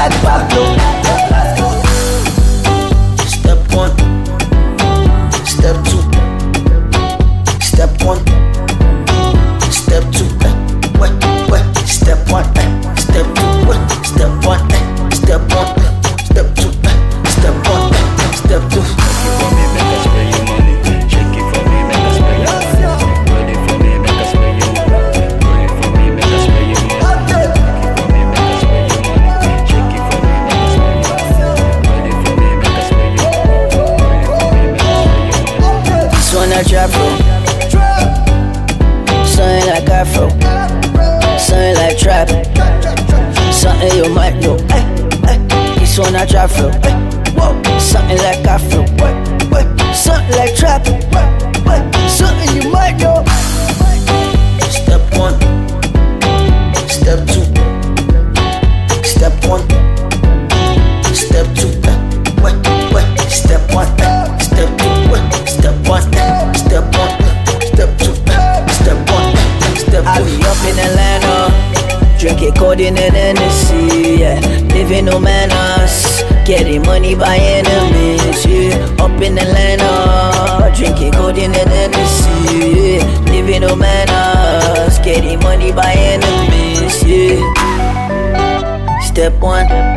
like Pablo. Step one, step two, step one, step two, wait, step one, step two, step one, step one, step two, step one, step two. Shake it for me, make us spend your money. Shake it for me, make us spend your money. Roll it for me, make us spend your money. Roll it for me, make us spend your money. Shake it for me, make us spend your money. Roll it for me, make us spend your money. This one I drop from, something like Afro, something like trap, something you might know. This one I drop from, something like Afro, something like trap, something you might know. Step one, step two, step one, step two, step one, step two, step one, step one, step two, step one, step two. I be up in Atlanta, drinking codeine and Hennessy, yeah. Living no manners, getting money by enemies, yeah. Up in Atlanta, drinking codeine and Hennessy, yeah. Living no manners, getting money by enemies, yeah. Step one.